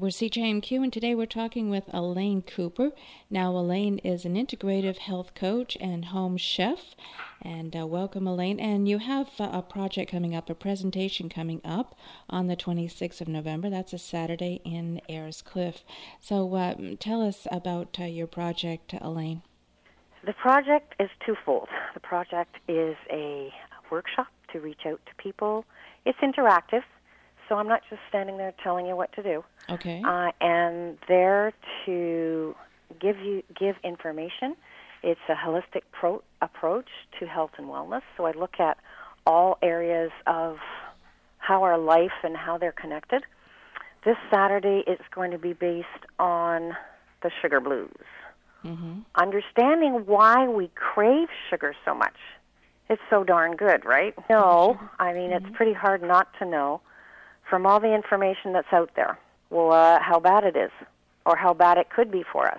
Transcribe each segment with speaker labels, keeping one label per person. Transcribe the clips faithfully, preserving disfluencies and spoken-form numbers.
Speaker 1: we're C J M Q, and today we're talking with Elaine Cooper. Now, Elaine is an integrative health coach and home chef. And uh, welcome, Elaine. And you have uh, a project coming up, a presentation coming up on the twenty-sixth of November. That's a Saturday in Ayers Cliff. So uh, tell us about uh, your project, Elaine.
Speaker 2: The project is twofold. The project is a workshop to reach out to people. It's interactive, so I'm not just standing there telling you what to do.
Speaker 1: Okay.
Speaker 2: Uh, and there to give you give information. It's a holistic pro- approach to health and wellness. So I look at all areas of how our life and how they're connected. This Saturday it's going to be based on the sugar blues.
Speaker 1: Mm-hmm.
Speaker 2: Understanding why we crave sugar so much. It's so darn good, right? No, I mean, mm-hmm. it's pretty hard not to know from all the information that's out there, well, uh, how bad it is or how bad it could be for us.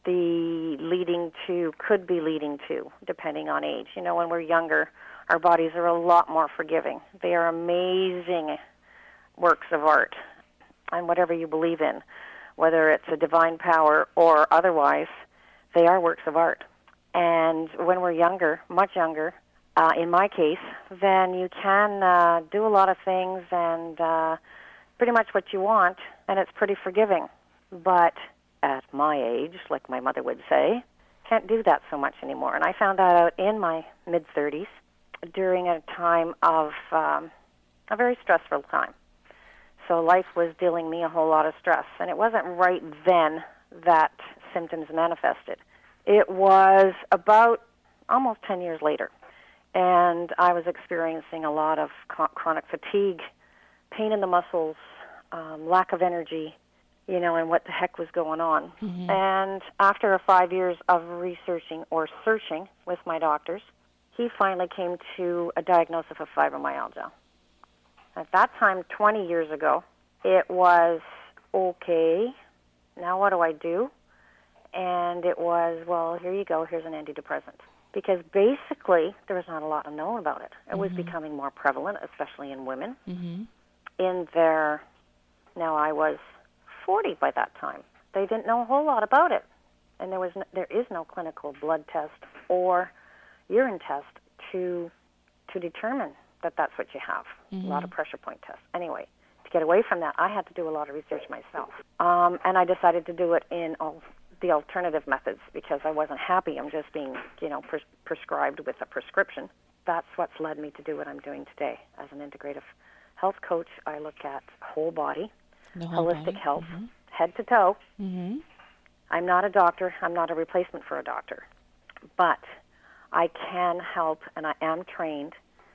Speaker 2: The leading to, could be leading to, depending on age. You know, when we're younger, our bodies are a lot more forgiving. They are amazing works of art, and whatever you believe in, whether it's a divine power or otherwise, they are works of art. And when we're younger, much younger, uh, in my case, then you can uh, do a lot of things and uh, pretty much what you want, and it's pretty forgiving. But at my age, like my mother would say, can't do that so much anymore. And I found that out in my mid-thirties during a time of um, a very stressful time. So life was dealing me a whole lot of stress, and it wasn't right then that symptoms manifested. It was about almost ten years later, and I was experiencing a lot of chronic fatigue, pain in the muscles, um, lack of energy, you know, and what the heck was going on. Mm-hmm. And after five years of researching or searching with my doctors, he finally came to a diagnosis of fibromyalgia. At that time, twenty years ago, it was, okay, now what do I do? And it was, well, here you go, here's an antidepressant. Because basically, there was not a lot known about it. It mm-hmm. was becoming more prevalent, especially in women. Mm-hmm. In their, now I was forty by that time. They didn't know a whole lot about it. And there was no, there is no clinical blood test or urine test to to determine that that's what you have. Mm-hmm. A lot of pressure point tests. Anyway, to get away from that, I had to do a lot of research myself. Um, and I decided to do it in all the alternative methods because I wasn't happy. I'm just being, you know, pres- prescribed with a prescription. That's what's led me to do what I'm doing today. As an integrative health coach, I look at whole body,
Speaker 1: whole
Speaker 2: holistic
Speaker 1: body.
Speaker 2: health,
Speaker 1: mm-hmm.
Speaker 2: head to toe.
Speaker 1: Mm-hmm.
Speaker 2: I'm not a doctor. I'm not a replacement for a doctor. But I can help, and I am trained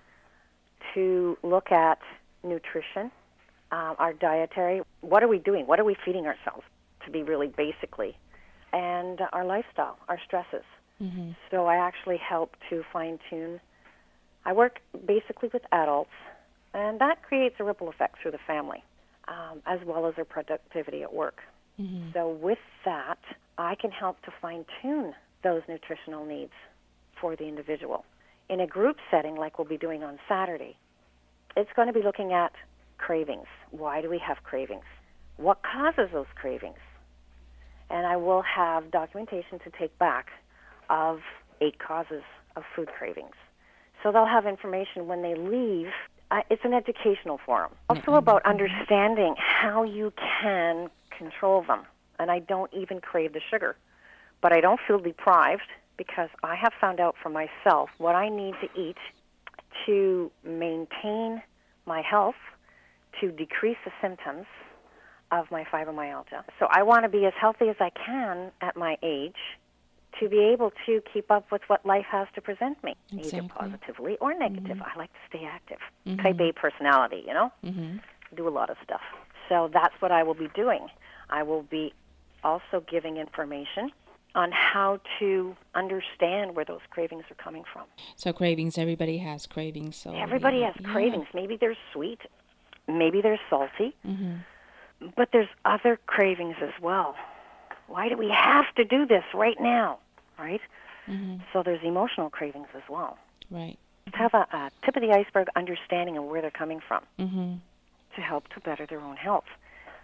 Speaker 2: to look at nutrition, uh, our dietary. What are we doing? What are we feeding ourselves, to be really basically, and our lifestyle, our stresses. Mm-hmm. So I actually help to fine-tune. I work basically with adults, and that creates a ripple effect through the family, um, as well as their productivity at work. Mm-hmm. So with that, I can help to fine-tune those nutritional needs for the individual. In a group setting like we'll be doing on Saturday, it's going to be looking at cravings. Why do we have cravings? What causes those cravings? And I will have documentation to take back of eight causes of food cravings. So they'll have information when they leave. Uh, it's an educational forum. Also about understanding how you can control them. And I don't even crave the sugar. But I don't feel deprived because I have found out for myself what I need to eat to maintain my health, to decrease the symptoms of my fibromyalgia. So I want to be as healthy as I can at my age to be able to keep up with what life has to present me, exactly. Either positively or negative. Mm-hmm. I like to stay active. Mm-hmm. Type A personality, you know? Mm-hmm. Do a lot of stuff. So that's what I will be doing. I will be also giving information on how to understand where those cravings are coming from.
Speaker 1: So cravings, everybody has cravings. So
Speaker 2: Everybody
Speaker 1: yeah.
Speaker 2: has cravings. Yeah. Maybe they're sweet, maybe they're salty,
Speaker 1: mm-hmm.
Speaker 2: but there's other cravings as well. Why do we have to do this right now, right? Mm-hmm. So there's emotional cravings as well.
Speaker 1: Right.
Speaker 2: To have a, a tip of the iceberg understanding of where they're coming from
Speaker 1: mm-hmm.
Speaker 2: to help to better their own health.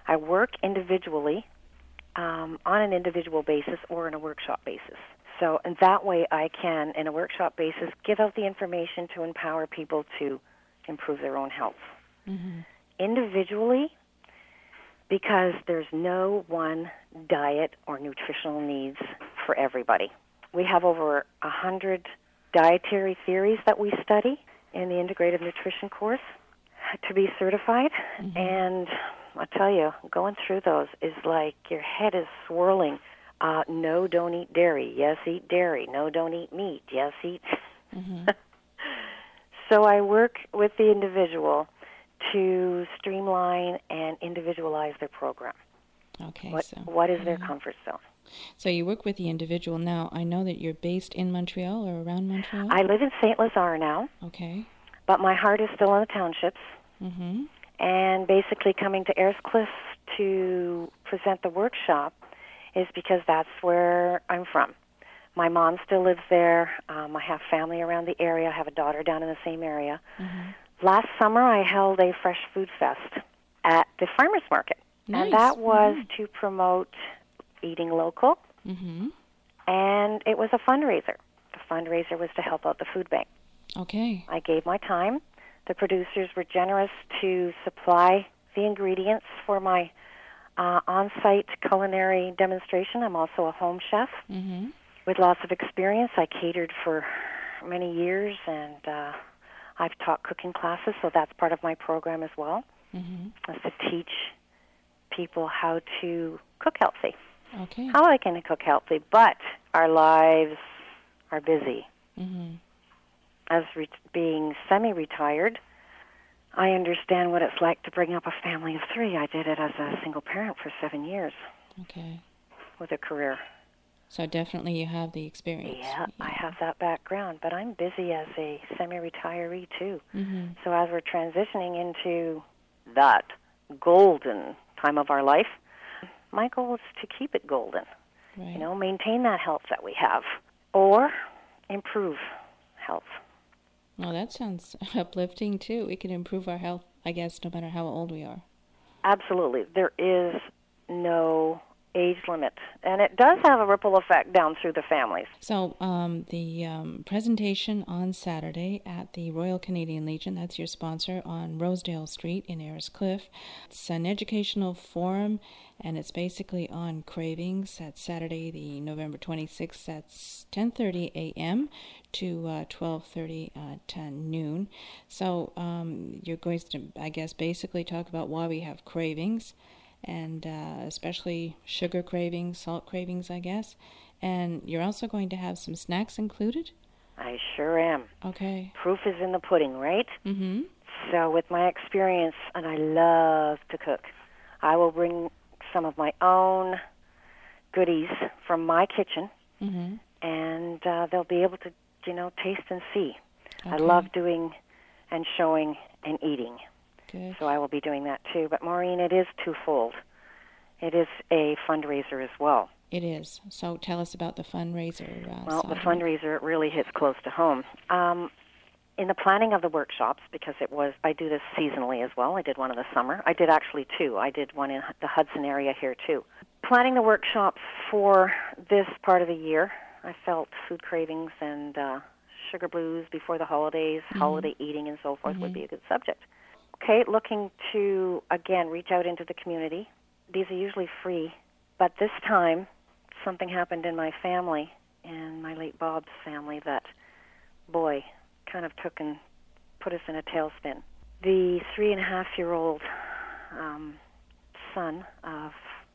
Speaker 2: I work individually, um, on an individual basis or in a workshop basis. So, and that way I can, in a workshop basis, give out the information to empower people to improve their own health.
Speaker 1: Mm-hmm.
Speaker 2: Individually, because there's no one diet or nutritional needs for everybody. We have over a hundred dietary theories that we study in the integrative nutrition course to be certified. Mm-hmm. And I tell you, going through those is like your head is swirling. Uh, no, don't eat dairy. Yes, eat dairy. No, don't eat meat. Yes, eat. Mm-hmm. So I work with the individual to streamline and individualize their program.
Speaker 1: Okay.
Speaker 2: What,
Speaker 1: so
Speaker 2: what is their
Speaker 1: mm-hmm.
Speaker 2: comfort zone?
Speaker 1: So you work with the individual. Now, I know that you're based in Montreal or around Montreal?
Speaker 2: I live in Saint Lazare now.
Speaker 1: Okay.
Speaker 2: But my heart is still in the townships.
Speaker 1: Mm-hmm. And
Speaker 2: basically coming to Airscliff to present the workshop is because that's where I'm from. My mom still lives there. Um, I have family around the area. I have a daughter down in the same area. Mm-hmm. Last summer, I held a fresh food fest at the farmers market.
Speaker 1: Nice.
Speaker 2: And that was
Speaker 1: mm-hmm.
Speaker 2: to promote eating local.
Speaker 1: Mm-hmm.
Speaker 2: And it was a fundraiser. The fundraiser was to help out the food bank.
Speaker 1: Okay.
Speaker 2: I gave my time. The producers were generous to supply the ingredients for my uh, on-site culinary demonstration. I'm also a home chef
Speaker 1: mm-hmm.
Speaker 2: with lots of experience. I catered for many years, and uh, I've taught cooking classes, so that's part of my program as well,
Speaker 1: mm-hmm.
Speaker 2: is to teach people how to cook healthy.
Speaker 1: Okay.
Speaker 2: How I can cook healthy, but our lives are busy.
Speaker 1: Mm-hmm.
Speaker 2: As re- being semi-retired, I understand what it's like to bring up a family of three. I did it as a single parent for seven years.
Speaker 1: Okay.
Speaker 2: With a career.
Speaker 1: So definitely you have the experience.
Speaker 2: Yeah,
Speaker 1: yeah.
Speaker 2: I have that background, but I'm busy as a semi-retiree too.
Speaker 1: Mm-hmm.
Speaker 2: So as we're transitioning into that golden time of our life, my goal is to keep it golden.
Speaker 1: Right.
Speaker 2: You know, maintain that health that we have, or improve health.
Speaker 1: Well, that sounds uplifting, too. We can improve our health, I guess, no matter how old we are.
Speaker 2: Absolutely. There is no age limit, and it does have a ripple effect down through the families.
Speaker 1: So um, the um, presentation on Saturday at the Royal Canadian Legion, that's your sponsor, on Rosedale Street in Airscliff. It's an educational forum, and it's basically on cravings. That's Saturday, the November twenty-sixth. That's ten thirty a.m. to uh, twelve thirty at uh, noon. So um, you're going to, I guess, basically talk about why we have cravings, and uh, especially sugar cravings, salt cravings, I guess. And you're also going to have some snacks included?
Speaker 2: I sure am.
Speaker 1: Okay.
Speaker 2: Proof is in the pudding, right?
Speaker 1: Mm-hmm.
Speaker 2: So with my experience, and I love to cook, I will bring some of my own goodies from my kitchen,
Speaker 1: mm-hmm.
Speaker 2: and uh, they'll be able to, you know, taste and see.
Speaker 1: Okay.
Speaker 2: I love doing and showing and eating.
Speaker 1: Good.
Speaker 2: So I will be doing that too. But Maureen, it is twofold. It is a fundraiser as well.
Speaker 1: It is. So tell us about the fundraiser. Uh,
Speaker 2: well,
Speaker 1: Saturday.
Speaker 2: the fundraiser, it really hits close to home. Um, in the planning of the workshops, because it was, I do this seasonally as well. I did one in the summer. I did actually two. I did one in the Hudson area here too. Planning the workshops for this part of the year, I felt food cravings and uh, sugar blues before the holidays, mm-hmm. holiday eating and so forth mm-hmm. would be a good subject. Okay, looking to, again, reach out into the community. These are usually free, but this time something happened in my family, and my late Bob's family, that, boy, kind of took and put us in a tailspin. The three-and-a-half-year-old um, son of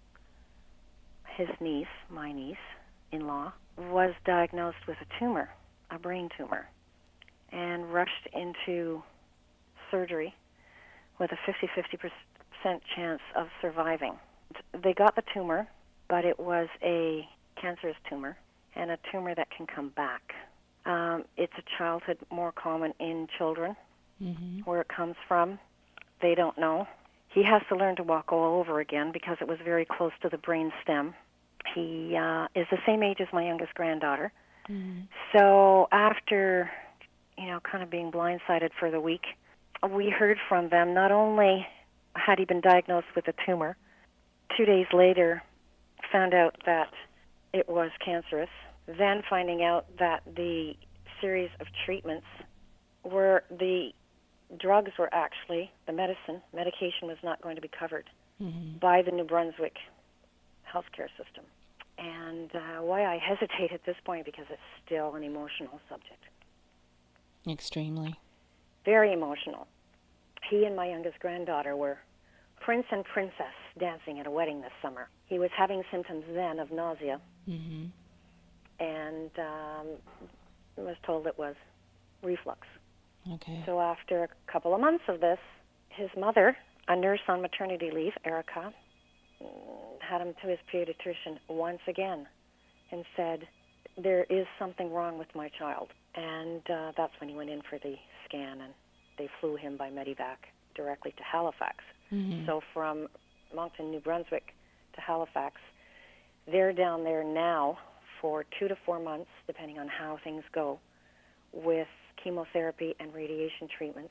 Speaker 2: his niece, my niece, in-law, was diagnosed with a tumor, a brain tumor, and rushed into surgery with a fifty-fifty percent chance of surviving. They got the tumor, but it was a cancerous tumor, and a tumor that can come back. Um, it's a childhood more common in children. Mm-hmm. Where it comes from, they don't know. He has to learn to walk all over again because it was very close to the brain stem. He uh, is the same age as my youngest granddaughter. Mm-hmm. So after, you know, kind of being blindsided for the week, we heard from them. Not only had he been diagnosed with a tumor, Two days later, found out that it was cancerous. Then finding out that the series of treatments were the drugs were actually, the medicine, medication was not going to be covered mm-hmm. by the New Brunswick healthcare system. And uh, why I hesitate at this point, because it's still an emotional subject.
Speaker 1: Extremely.
Speaker 2: Very emotional. He and my youngest granddaughter were prince and princess dancing at a wedding this summer. He was having symptoms then of nausea, mm-hmm. and um, was told it was reflux.
Speaker 1: Okay.
Speaker 2: So after a couple of months of this, his mother, a nurse on maternity leave, Erica, had him to his pediatrician once again and said, there is something wrong with my child. And uh, that's when he went in for the scan, and they flew him by Medivac directly to Halifax. Mm-hmm. So from Moncton, New Brunswick to Halifax, they're down there now for two to four months, depending on how things go, with chemotherapy and radiation treatments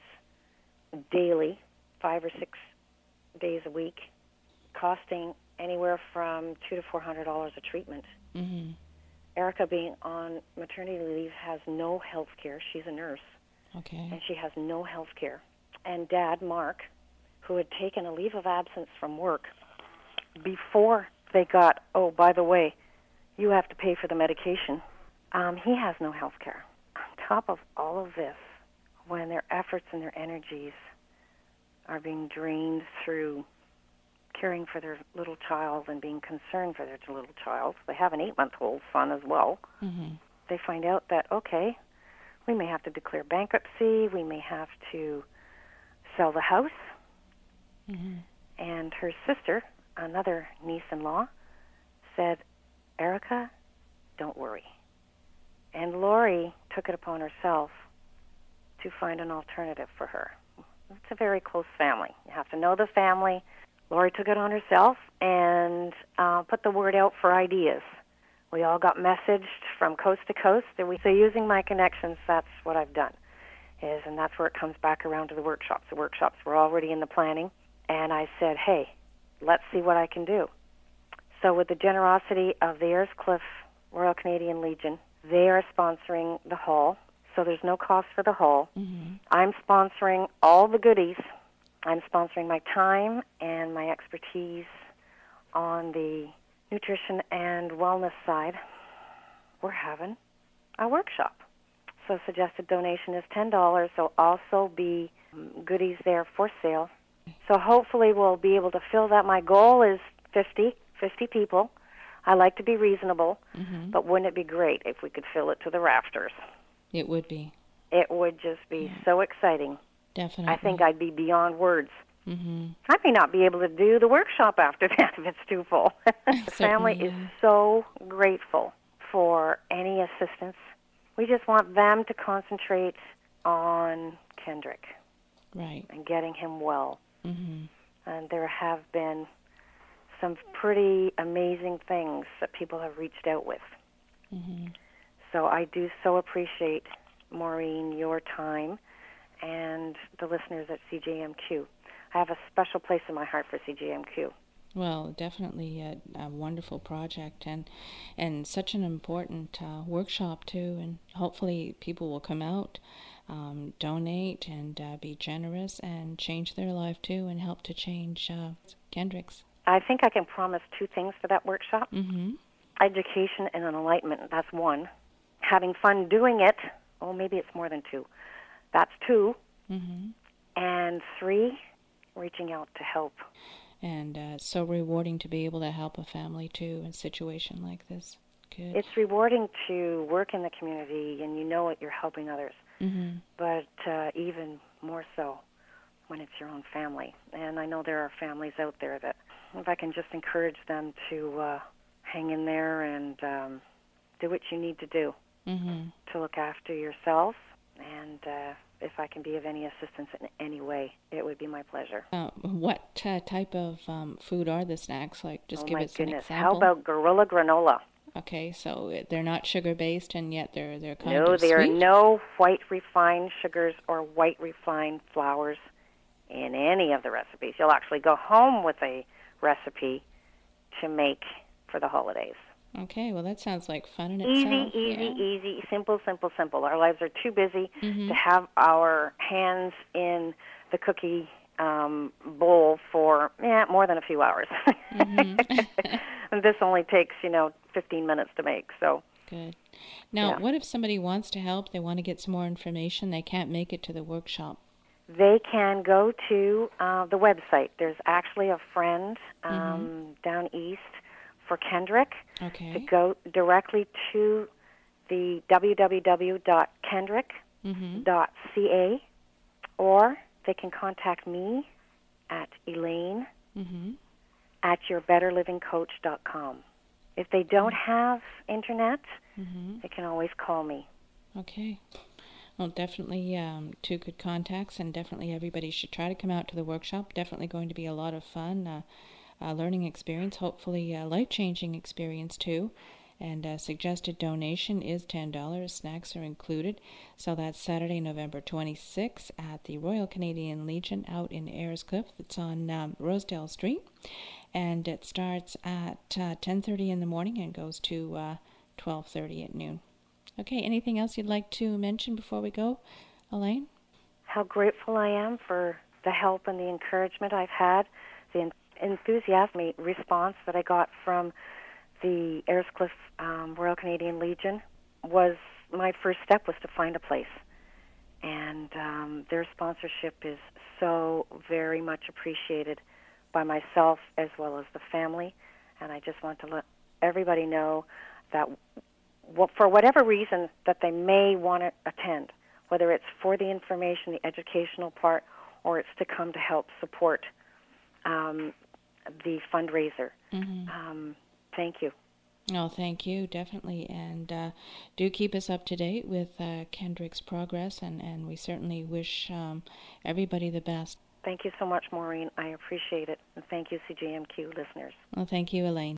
Speaker 2: daily, five or six days a week, costing anywhere from two to four hundred dollars a treatment. Mm-hmm. Erica, being on maternity leave, has no health care. She's a nurse.
Speaker 1: Okay.
Speaker 2: And she has no health care. And Dad, Mark, who had taken a leave of absence from work before they got, oh, by the way, you have to pay for the medication, um, he has no health care. On top of all of this, when their efforts and their energies are being drained through caring for their little child and being concerned for their little child, they have an eight-month-old son as well, mm-hmm. they find out that, okay, we may have to declare bankruptcy, we may have to sell the house. Mm-hmm. And her sister, another niece-in-law, said, Erica, don't worry. And Lori took it upon herself to find an alternative for her. It's a very close family. You have to know the family. Lori took it on herself and uh, put the word out for ideas. We all got messaged from coast to coast. And we, so using my connections, that's what I've done. Is, and that's where it comes back around to the workshops. The workshops were already in the planning. And I said, hey, let's see what I can do. So with the generosity of the Ayrscliff Royal Canadian Legion, they are sponsoring the hall. So there's no cost for the hall. Mm-hmm. I'm sponsoring all the goodies. I'm sponsoring my time and my expertise on the nutrition and wellness side. We're having a workshop. So suggested donation is ten dollars. There'll also be goodies there for sale. So hopefully we'll be able to fill that. My goal is fifty, fifty people. I like to be reasonable, mm-hmm. but wouldn't it be great if we could fill it to the rafters?
Speaker 1: It would be.
Speaker 2: It would just be yeah. so exciting.
Speaker 1: Definitely.
Speaker 2: I think I'd be beyond words.
Speaker 1: Mm-hmm.
Speaker 2: I may not be able to do the workshop after that if it's too full. The family is so grateful for any assistance. We just want them to concentrate on Kendrick.
Speaker 1: Right.
Speaker 2: And getting him well.
Speaker 1: Mm-hmm.
Speaker 2: And there have been some pretty amazing things that people have reached out with. Mm-hmm. So I do so appreciate, Maureen, your time and the listeners at C J M Q. I have a special place in my heart for C J M Q.
Speaker 1: Well, definitely a, a wonderful project and and such an important uh, workshop too, and hopefully people will come out, um, donate and uh, be generous and change their life too and help to change uh, Kendrick's.
Speaker 2: I think I can promise two things for that workshop.
Speaker 1: Mm-hmm.
Speaker 2: Education and enlightenment, that's one. Having fun doing it, oh, maybe it's more than two. That's two.
Speaker 1: Mm-hmm.
Speaker 2: And three, reaching out to help.
Speaker 1: And uh, it's so rewarding to be able to help a family, too, in a situation like this. Good.
Speaker 2: It's rewarding to work in the community, and you know it, you're helping others.
Speaker 1: Mm-hmm.
Speaker 2: But uh, even more so when it's your own family. And I know there are families out there that, if I can just encourage them to uh, hang in there and um, do what you need to do
Speaker 1: mm-hmm.
Speaker 2: to look after yourself. And uh, if I can be of any assistance in any way, it would be my pleasure.
Speaker 1: Uh, what uh, type of um, food are the snacks? Like, just
Speaker 2: oh
Speaker 1: give
Speaker 2: my
Speaker 1: us
Speaker 2: goodness.
Speaker 1: an example.
Speaker 2: How about Gorilla Granola?
Speaker 1: Okay, so they're not sugar-based, and yet they're they're kind
Speaker 2: no,
Speaker 1: of
Speaker 2: there
Speaker 1: sweet?
Speaker 2: are no white refined sugars or white refined flours in any of the recipes. You'll actually go home with a recipe to make for the holidays.
Speaker 1: Okay, well, that sounds like fun in
Speaker 2: Easy,
Speaker 1: itself.
Speaker 2: easy,
Speaker 1: Yeah.
Speaker 2: easy, simple, simple, simple. Our lives are too busy
Speaker 1: Mm-hmm.
Speaker 2: to have our hands in the cookie um, bowl for yeah, more than a few hours.
Speaker 1: Mm-hmm.
Speaker 2: And this only takes, you know, fifteen minutes to make. So
Speaker 1: Good. Now,
Speaker 2: yeah.
Speaker 1: what if somebody wants to help, they want to get some more information, they can't make it to the workshop?
Speaker 2: They can go to uh, the website. There's actually a friend um,
Speaker 1: Mm-hmm.
Speaker 2: down east for Kendrick
Speaker 1: Okay.
Speaker 2: to go directly to the w w w dot kendrick dot c a,
Speaker 1: Mm-hmm.
Speaker 2: or they can contact me at Elaine
Speaker 1: Mm-hmm.
Speaker 2: at your better living coach dot com. If they don't have internet,
Speaker 1: Mm-hmm.
Speaker 2: they can always call me.
Speaker 1: Okay. Well, definitely um, two good contacts, and definitely everybody should try to come out to the workshop. Definitely going to be a lot of fun, uh, uh, learning experience, hopefully a life-changing experience too. And uh, suggested donation is ten dollars. Snacks are included. So that's Saturday, November twenty-sixth at the Royal Canadian Legion out in Ayerscliffe. It's on um, Rosedale Street. And it starts at uh, ten thirty in the morning and goes to uh, twelve thirty at noon. Okay, anything else you'd like to mention before we go, Elaine?
Speaker 2: How grateful I am for the help and the encouragement I've had, the enthusiastic response that I got from the Ayerscliffe um, Royal Canadian Legion. Was my first step was to find a place, and um, their sponsorship is so very much appreciated by myself as well as the family. And I just want to let everybody know that for whatever reason that they may want to attend, whether it's for the information, the educational part, or it's to come to help support um, the fundraiser.
Speaker 1: Mm-hmm.
Speaker 2: Um, thank you.
Speaker 1: Oh, thank you, definitely. And uh, do keep us up to date with uh, Kendrick's progress, and, and we certainly wish um, everybody the best.
Speaker 2: Thank you so much, Maureen. I appreciate it. And thank you, C J M Q listeners.
Speaker 1: Well, thank you, Elaine.